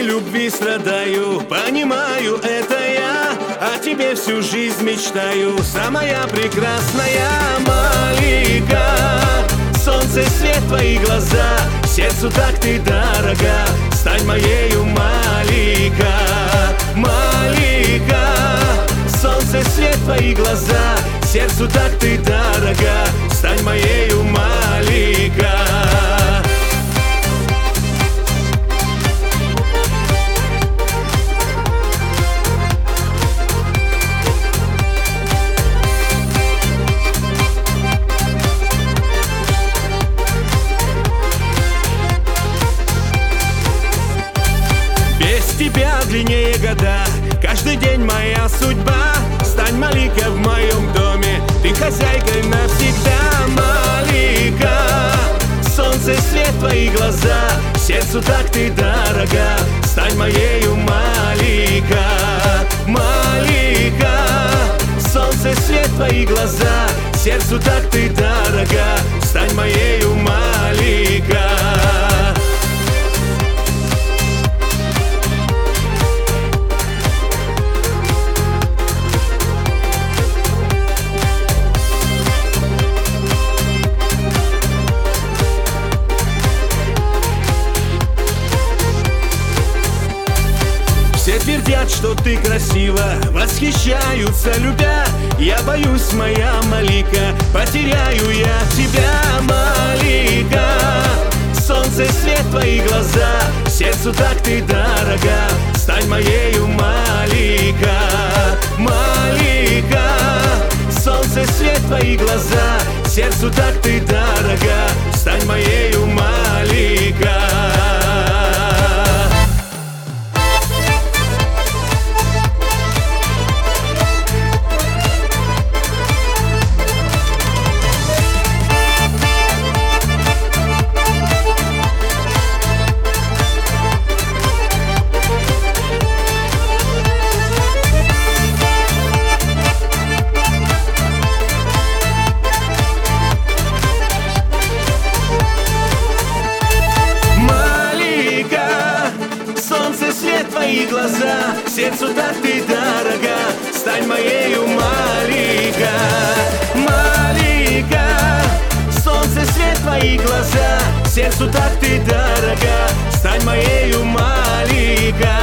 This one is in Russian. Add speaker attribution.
Speaker 1: любви страдаю, понимаю, это я о тебе всю жизнь мечтаю. Самая прекрасная Малика, солнце, свет, твои глаза, сердцу так ты дорога, стань моею Малика. Малика, солнце, свет, твои глаза, сердцу так ты дорога, стань моею Малика. Тебя длиннее года, каждый день моя судьба. Стань Малика в моем доме, ты хозяйкой навсегда. Малика, солнце, свет, твои глаза, сердцу так ты дорога, стань моею Малика. Малика, солнце, свет, твои глаза, сердцу так ты дорога, стань моею Малика. Все твердят, что ты красива, восхищаются, любя. Я боюсь, моя Малика, потеряю я тебя. Малика, солнце, свет, твои глаза, сердцу так ты дорога, стань моею Малика. Малика, солнце, свет, твои глаза, сердцу так ты дорога, стань моею Малика. Твои глаза, сердцу так ты дорога, стань моею Малика. Малика, солнце, свет, твои глаза, сердцу так ты дорога, стань моею Малика.